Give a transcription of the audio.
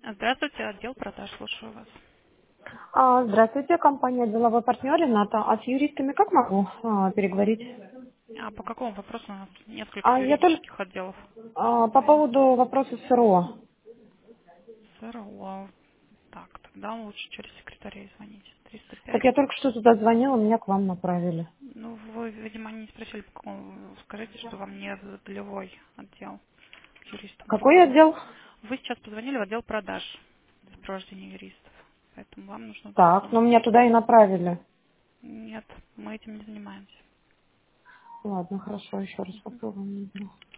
Здравствуйте, отдел продаж, слушаю вас. Здравствуйте, компания «Деловой партнер» Рената. А с юристами как могу переговорить? А по какому вопросу у нас несколько Я только юридических отделов? по поводу вопроса СРО. СРО. Так, тогда лучше через секретарей звонить. Так 305. я только что туда звонила, меня к вам направили. Ну, вы, видимо, не спросили, по какому. Скажите, что вам не долевой отдел. К юристам Какой другому. отдел? Вы сейчас позвонили в отдел продаж, сопровождения юристов. Поэтому вам нужно туда Так, но звонить. меня туда и направили. Нет, мы этим не занимаемся. Ладно, хорошо, еще раз попробуем.